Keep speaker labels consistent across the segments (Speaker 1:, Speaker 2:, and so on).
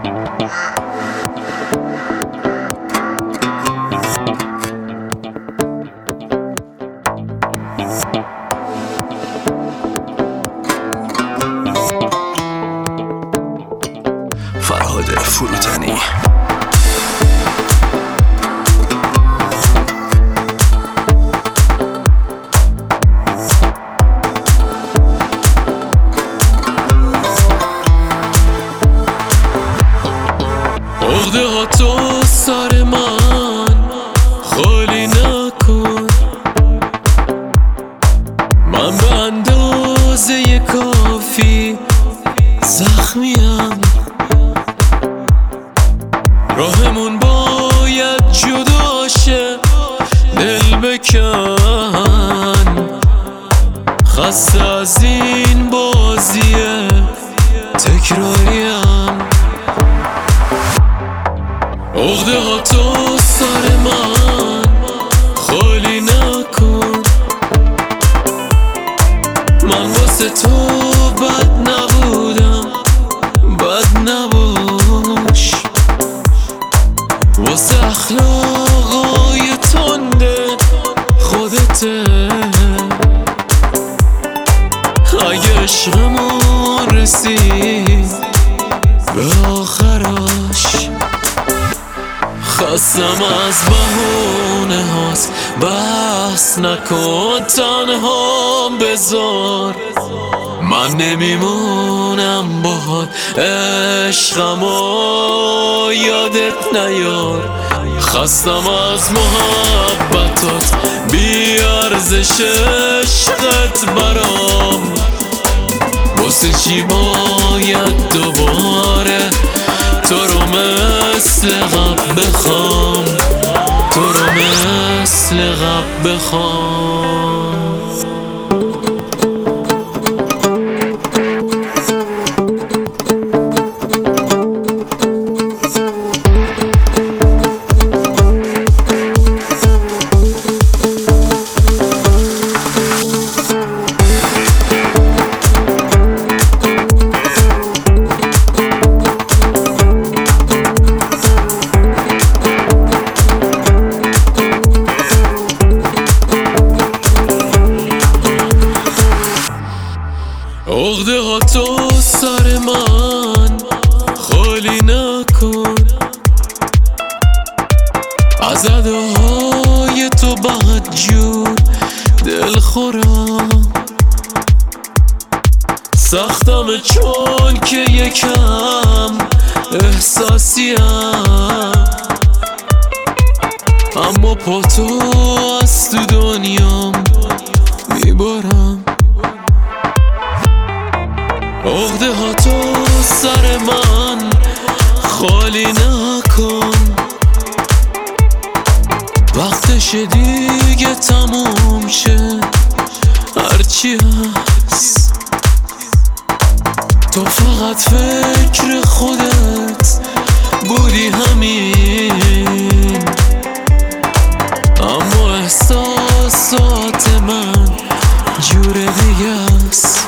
Speaker 1: فرهاد فروتنی.
Speaker 2: عقده ها تو سر من خالی نکن، من به اندازه کافی زخمیم، راهمون باید جدا شه، دل بکن، خسته از این بازی تکراریم. عقده ها تو سر من خالی نکن، من واسه تو بد نبودم، بد نباش، واسه اخلاقای تنده خودته. اگه عشقمون رسید به آخرش، خستم از بهونه هاست، بس نکن تنها بذار، من نمیمونم باهات، عشقمو یادت نیار. خستم از محبتات، بی ارزش عشقت برام، واسه چی باید دوباره تو رو مثل قبل بخوام، تو رو مثل قبل بخوام. عقده ها تو سر من خالی نکن، از اداهای تو بدجور دل خورم، سختم چون که یکم احساسیم، اما پا تو از تو دنیام میبارم. عقده ها تو سر من خالی نکن، وقتش دیگه تموم شه، هرچی هست تو فقط فکر خودت بودی همین، اما احساسات من جور دیگه است.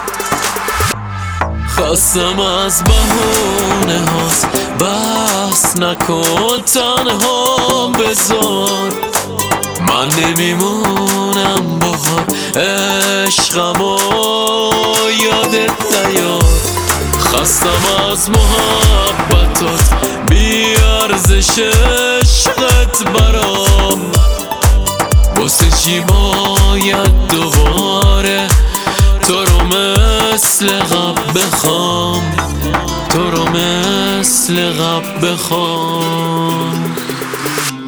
Speaker 2: خستم از بهونه هاست، بس نکن تنها بذار، من نمیمونم باهات، عشقمو یادت نیار. خستم از محبتات، بی ارزش عشقت برام، واسه چی باید دوباره تو رو مثل قبل بخوام، تو رو مثل قبل بخوام.